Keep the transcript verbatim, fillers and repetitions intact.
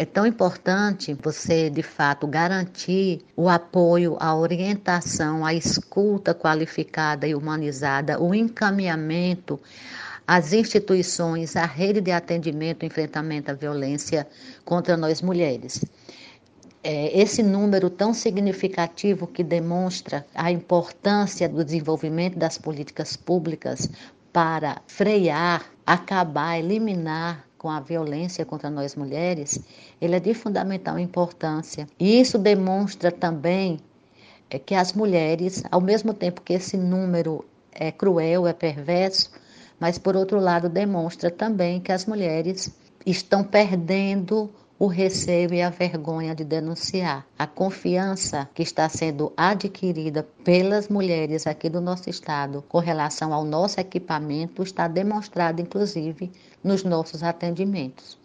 É tão importante você, de fato, garantir o apoio, a orientação, a escuta qualificada e humanizada, o encaminhamento às instituições, à rede de atendimento e enfrentamento à violência contra nós mulheres. É, esse número tão significativo que demonstra a importância do desenvolvimento das políticas públicas para frear, acabar, eliminar com a violência contra nós mulheres, ele é de fundamental importância. E isso demonstra também é, que as mulheres, ao mesmo tempo que esse número é cruel, é perverso, mas por outro lado demonstra também que as mulheres estão perdendo o receio e a vergonha de denunciar. A confiança que está sendo adquirida pelas mulheres aqui do nosso estado com relação ao nosso equipamento está demonstrada, inclusive, nos nossos atendimentos.